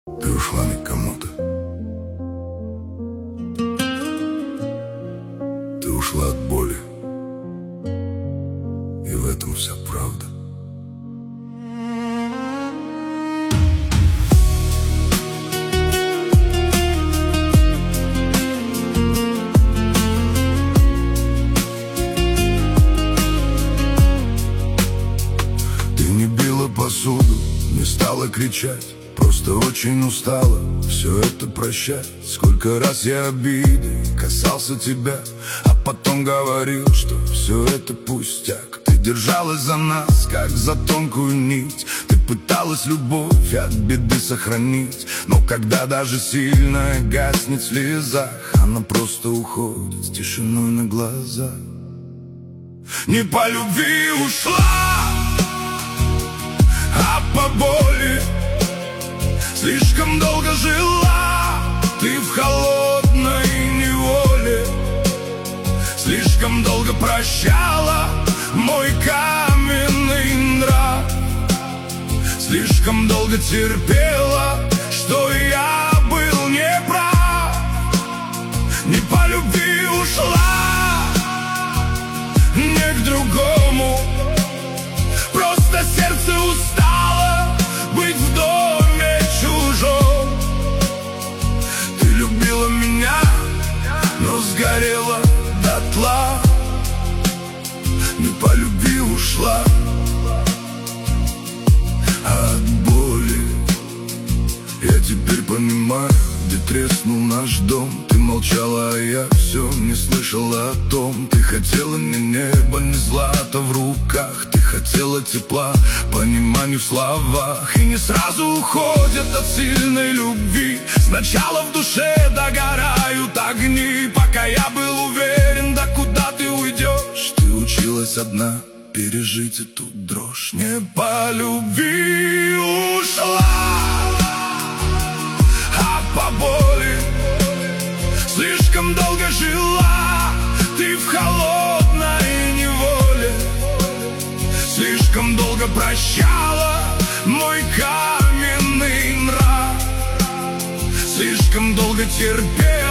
Ты ушла не к кому-то. Ты ушла от боли. И в этом вся правда. Ты не била посуду, не стала кричать, просто очень устала все это прощать. Сколько раз я обидой касался тебя, а потом говорил, что все это пустяк. Ты держалась за нас, как за тонкую нить. Ты пыталась любовь от беды сохранить, но когда даже сильно гаснет в слезах, она просто уходит с тишиной на глазах. Не по любви ушла, а по боли. Слишком долго жила ты в холодной неволе. Слишком долго прощала мой каменный нрав. Слишком долго терпела, что я был неправ. Не по любви ушла, не к другому. Просто сердце устало быть в доме чужом. Ты любила меня, но сгорела дотла. Не по любви ушла, а от боли. Я теперь понимаю, где треснул наш дом. Ты молчала, а я все не слышала о том. Ты хотела не неба, не злата в руках. Ты хотела тепла, понимания в словах. И не сразу уходят от сильной любви. Сначала в душе догорают огни. Пока я был уверен, да куда ты уйдешь. Ты училась одна пережить эту дрожь. Не по любви ушла, а по боли. Слишком долго жила ты в холодной неволе. Слишком долго прощала мой каменный нрав. Слишком долго терпела,